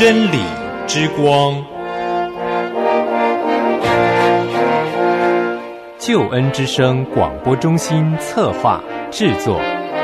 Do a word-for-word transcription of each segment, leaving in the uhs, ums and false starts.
真理之光， 救恩之声广播中心策划制作。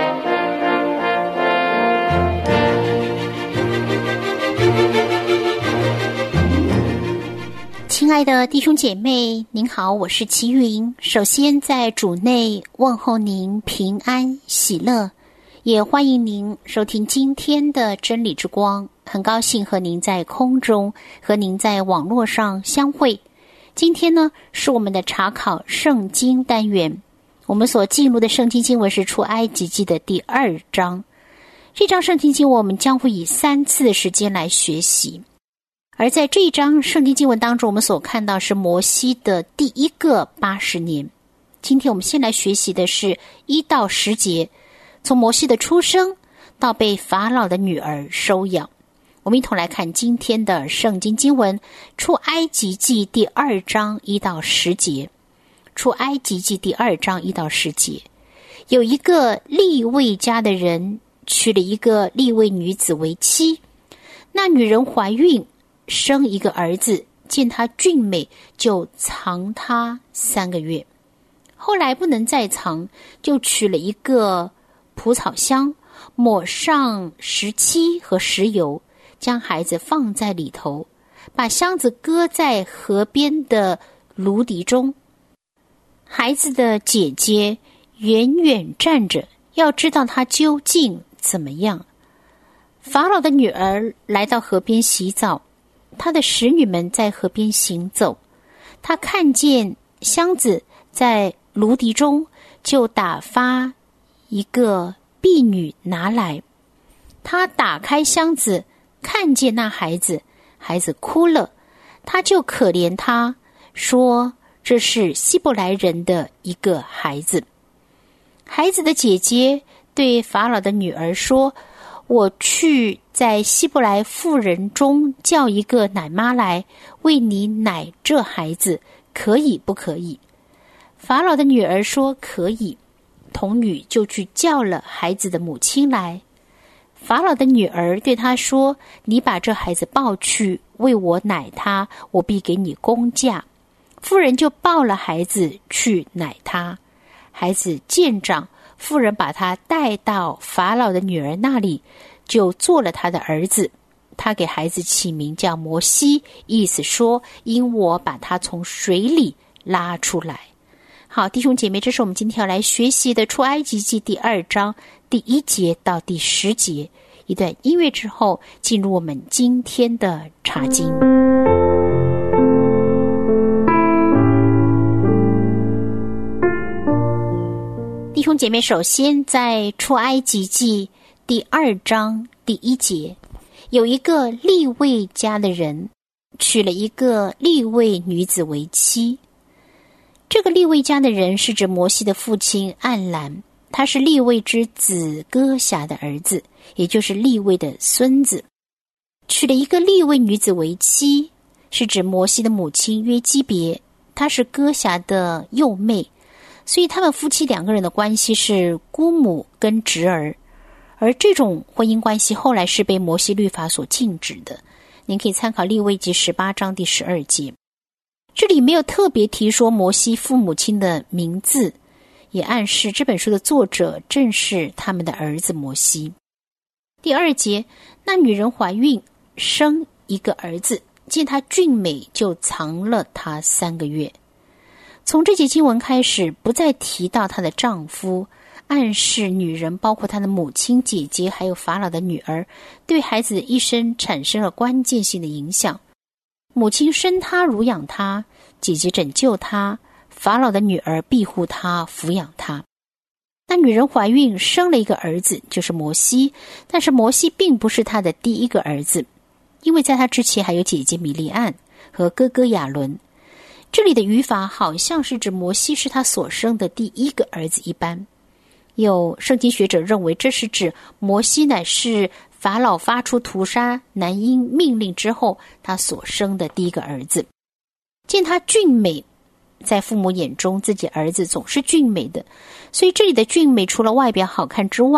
亲爱的弟兄姐妹，您好，我是齐云。首先在主内问候您平安喜乐，也欢迎您收听今天的真理之光。很高兴和您在空中，和您在网络上相会。今天呢，是我们的查考圣经单元。我们所进入的圣经经文是出埃及记的第二章。这章圣经经文我们将会以三次的时间来学习。而在这一章圣经经文当中，我们所看到是摩西的第一个八十年。今天我们先来学习的是一到十节，从摩西的出生到被法老的女儿收养。我们一同来看今天的圣经经文，出埃及记第二章一到十节。出埃及记第二章一到十节，有一个利未家的人娶了一个利未女子为妻，那女人怀孕生一个儿子，见他俊美，就藏他三个月。后来不能再藏，就取了一个蒲草箱，抹上石漆和石油，将孩子放在里头，把箱子搁在河边的芦荻中。孩子的姐姐远远站着，要知道他究竟怎么样。法老的女儿来到河边洗澡，他的使女们在河边行走，他看见箱子在芦荻中，就打发一个婢女拿来。他打开箱子，看见那孩子，孩子哭了，他就可怜他，说这是希伯来人的一个孩子。孩子的姐姐对法老的女儿说，我去在希伯来妇人中叫一个奶妈来为你奶这孩子，可以不可以？法老的女儿说可以。童女就去叫了孩子的母亲来。法老的女儿对他说，你把这孩子抱去为我奶他，我必给你工价。妇人就抱了孩子去奶他。孩子渐长，妇人把他带到法老的女儿那里，就做了他的儿子。他给孩子起名叫摩西，意思说因我把他从水里拉出来。好，弟兄姐妹，这是我们今天要来学习的出埃及记第二章第一节到第十节。一段音乐之后，进入我们今天的查经。弟兄姐妹，首先在出埃及记第二章第一节，有一个利未家的人娶了一个利未女子为妻。这个利未家的人是指摩西的父亲暗兰，他是利未之子哥辖的儿子，也就是利未的孙子。娶了一个利未女子为妻，是指摩西的母亲约基别，她是哥辖的幼妹，所以他们夫妻两个人的关系是姑母跟侄儿。而这种婚姻关系后来是被摩西律法所禁止的，您可以参考利未记十八章第十二节。这里没有特别提说摩西父母亲的名字，也暗示这本书的作者正是他们的儿子摩西。第二节，那女人怀孕生一个儿子，见他俊美，就藏了他三个月。从这节经文开始，不再提到她的丈夫，暗示女人包括她的母亲、姐姐还有法老的女儿对孩子的一生产生了关键性的影响。母亲生她乳养她，姐姐拯救她，法老的女儿庇护她抚养她。那女人怀孕生了一个儿子，就是摩西，但是摩西并不是她的第一个儿子，因为在她之前还有姐姐米利暗和哥哥亚伦。这里的语法好像是指摩西是他所生的第一个儿子一般。有圣经学者认为这是指摩西乃是法老发出屠杀男婴命令之后他所生的第一个儿子。见他俊美，在父母眼中自己儿子总是俊美的，所以这里的俊美除了外表好看之外，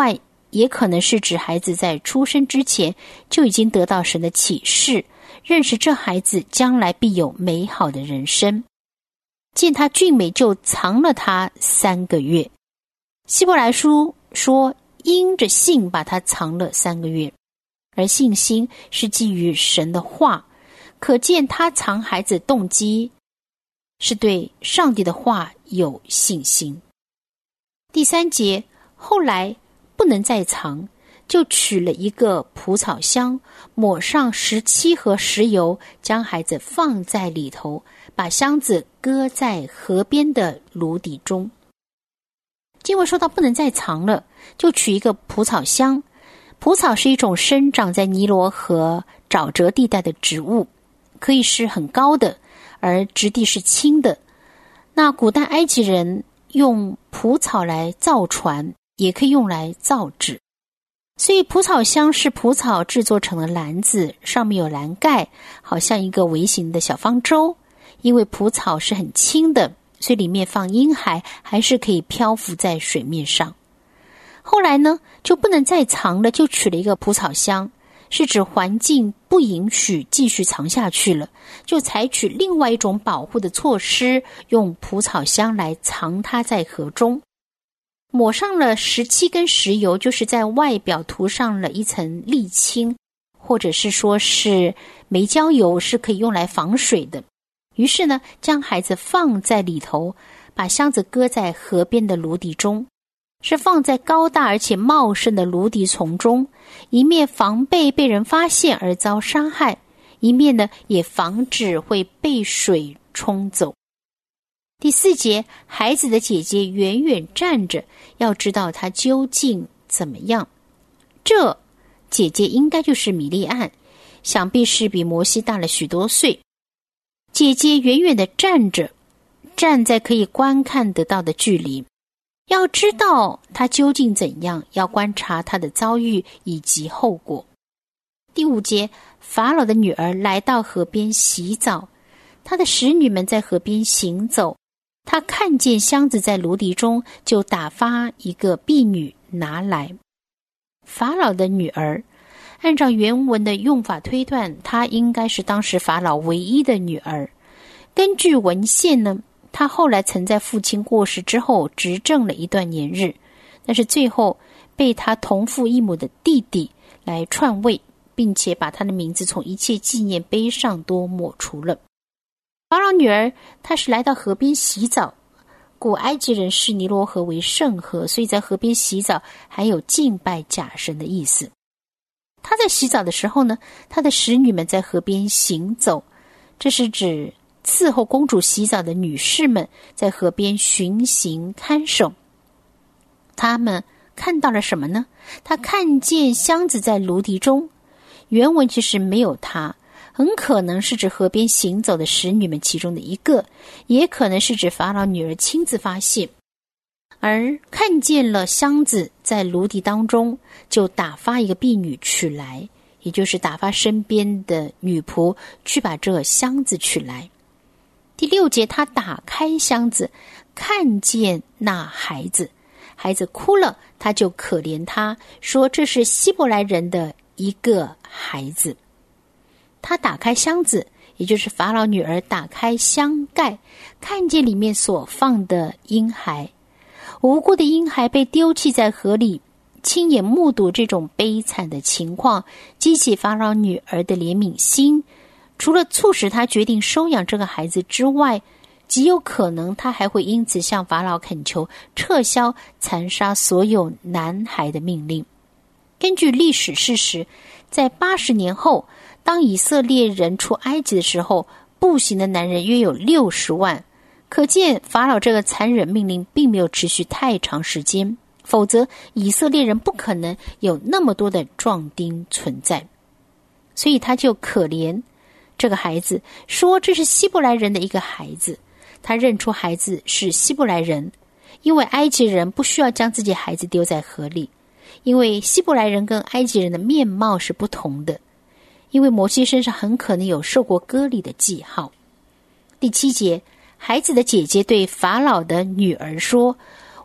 也可能是指孩子在出生之前就已经得到神的启示，认识这孩子将来必有美好的人生。见他俊美，就藏了他三个月。希伯来书说，因着信把他藏了三个月，而信心是基于神的话，可见他藏孩子的动机是对上帝的话有信心。第三节，后来不能再藏，就取了一个蒲草箱，抹上石漆和石油，将孩子放在里头，把箱子搁在河边的炉底中。经文说到不能再藏了，就取一个蒲草箱。蒲草是一种生长在尼罗河沼泽地带的植物，可以是很高的，而质地是轻的。那古代埃及人用蒲草来造船，也可以用来造纸，所以蒲草箱是蒲草制作成的篮子，上面有篮盖，好像一个微型的小方舟。因为蒲草是很轻的，所以里面放婴孩还是可以漂浮在水面上。后来呢，就不能再藏了，就取了一个蒲草箱，是指环境不允许继续藏下去了，就采取另外一种保护的措施，用蒲草箱来藏它在河中。抹上了石漆跟石油，就是在外表涂上了一层沥青，或者是说是煤焦油，是可以用来防水的。于是呢，将孩子放在里头，把箱子搁在河边的芦底中，是放在高大而且茂盛的芦底丛中，一面防备被人发现而遭杀害，一面呢也防止会被水冲走。第四节，孩子的姐姐远远站着，要知道他究竟怎么样。这姐姐应该就是米利暗，想必是比摩西大了许多岁。姐姐远远地站着，站在可以观看得到的距离，要知道他究竟怎样，要观察他的遭遇以及后果。第五节，法老的女儿来到河边洗澡，她的使女们在河边行走，她看见箱子在芦底中，就打发一个婢女拿来。法老的女儿，按照原文的用法推断，她应该是当时法老唯一的女儿。根据文献呢，她后来曾在父亲过世之后执政了一段年日，但是最后被她同父异母的弟弟来篡位，并且把她的名字从一切纪念碑上都抹除了。法老女儿她是来到河边洗澡，古埃及人视尼罗河为圣河，所以在河边洗澡还有敬拜假神的意思。她在洗澡的时候呢，她的使女们在河边行走，这是指伺候公主洗澡的女士们在河边巡行看守。她们看到了什么呢？她看见箱子在芦底中，原文其实没有她，很可能是指河边行走的使女们其中的一个，也可能是指法老女儿亲自发现，而看见了箱子在芦底当中，就打发一个婢女取来，也就是打发身边的女仆去把这箱子取来。第六节，他打开箱子，看见那孩子，孩子哭了，他就可怜他，说这是希伯来人的一个孩子。他打开箱子，也就是法老女儿打开箱盖，看见里面所放的婴孩，无辜的婴孩被丢弃在河里，亲眼目睹这种悲惨的情况，激起法老女儿的怜悯心。除了促使他决定收养这个孩子之外，极有可能他还会因此向法老恳求撤销残杀所有男孩的命令。根据历史事实，在八十年后，当以色列人出埃及的时候，步行的男人约有六十万，可见法老这个残忍命令并没有持续太长时间，否则以色列人不可能有那么多的壮丁存在。所以他就可怜这个孩子，说这是希伯来人的一个孩子。他认出孩子是希伯来人，因为埃及人不需要将自己孩子丢在河里，因为希伯来人跟埃及人的面貌是不同的，因为摩西身上很可能有受过割礼的记号。第七节，孩子的姐姐对法老的女儿说，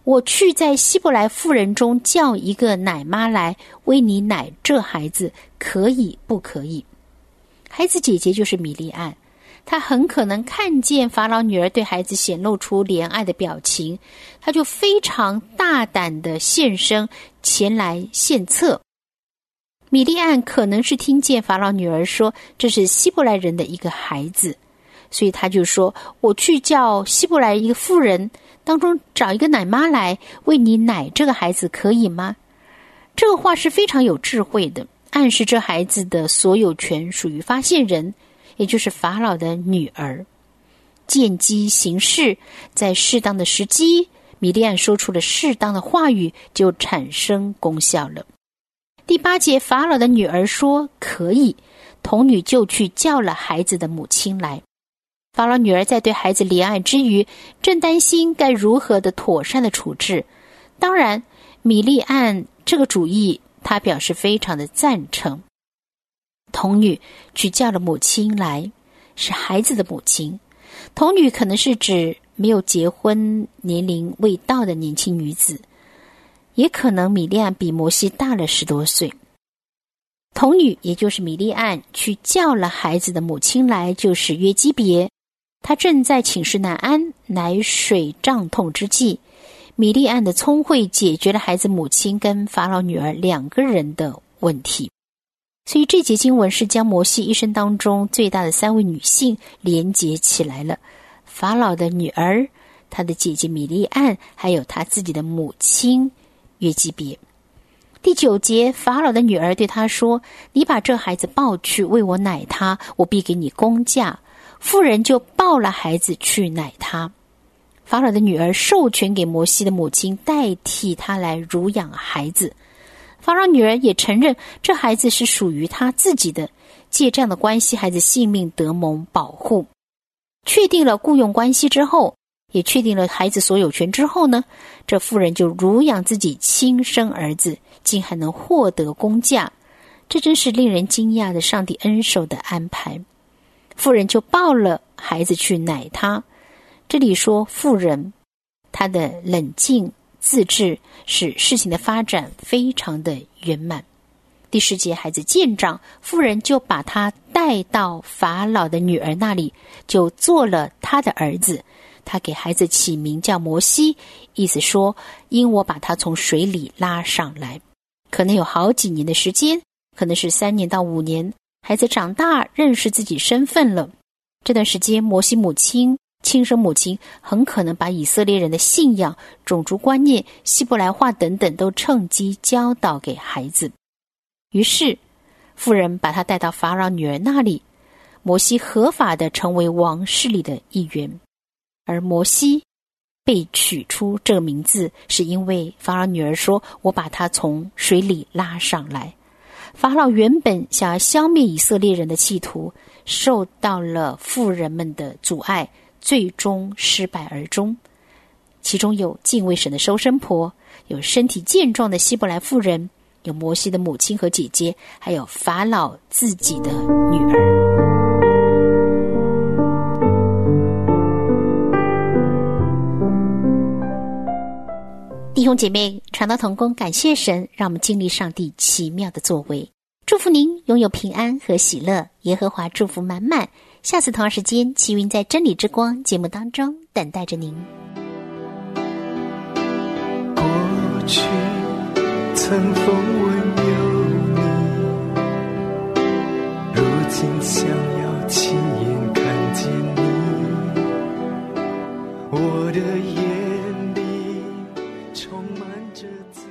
我去在希伯来妇人中叫一个奶妈来为你奶这孩子，可以不可以？孩子姐姐就是米利暗，她很可能看见法老女儿对孩子显露出怜爱的表情，她就非常大胆的现身前来献策。米利暗可能是听见法老女儿说这是希伯来人的一个孩子，所以他就说，我去叫希伯来一个妇人当中找一个奶妈来为你奶这个孩子，可以吗？这个话是非常有智慧的，暗示这孩子的所有权属于发现人，也就是法老的女儿。见机行事，在适当的时机，米利暗说出了适当的话语，就产生功效了。第八节，法老的女儿说可以，童女就去叫了孩子的母亲来。法老女儿在对孩子怜爱之余，正担心该如何的妥善的处置。当然，米利暗这个主意，她表示非常的赞成。童女去叫了母亲来，是孩子的母亲。童女可能是指没有结婚、年龄未到的年轻女子，也可能米利暗比摩西大了十多岁。童女也就是米利暗去叫了孩子的母亲来，就是约基别。他正在寝室难安，乃水胀痛之际，米利暗的聪慧解决了孩子母亲跟法老女儿两个人的问题。所以这节经文是将摩西一生当中最大的三位女性连结起来了，法老的女儿，他的姐姐米利暗，还有他自己的母亲约基别。第九节，法老的女儿对他说，你把这孩子抱去为我奶他，我必给你工价。妇人就抱了孩子去奶他。法老的女儿授权给摩西的母亲代替他来乳养孩子。法老女儿也承认这孩子是属于他自己的，借这样的关系，孩子性命得蒙保护。确定了雇佣关系之后，也确定了孩子所有权之后呢，这妇人就乳养自己亲生儿子，竟还能获得工价，这真是令人惊讶的上帝恩手的安排。妇人就抱了孩子去奶他。这里说妇人，她的冷静自制使事情的发展非常的圆满。第十节，孩子见长，妇人就把他带到法老的女儿那里，就做了他的儿子。他给孩子起名叫摩西，意思说因我把他从水里拉上来。可能有好几年的时间，可能是三年到五年，孩子长大认识自己身份了。这段时间，摩西母亲亲生母亲很可能把以色列人的信仰、种族观念、希伯来话等等都趁机教导给孩子。于是妇人把他带到法老女儿那里，摩西合法的成为王室里的一员。而摩西被取出这个名字，是因为法老女儿说，我把他从水里拉上来。法老原本想要消灭以色列人的企图，受到了妇人们的阻碍，最终失败而终。其中有敬畏神的收生婆，有身体健壮的希伯来妇人，有摩西的母亲和姐姐，还有法老自己的女儿。弟兄姐妹，传道同工，感谢神，让我们经历上帝奇妙的作为。祝福您拥有平安和喜乐，耶和华祝福满满。下次同样时间，齐云在真理之光节目当中等待着您。 过去曾风闻有你，如今想要亲眼看见你，我的眼里充满着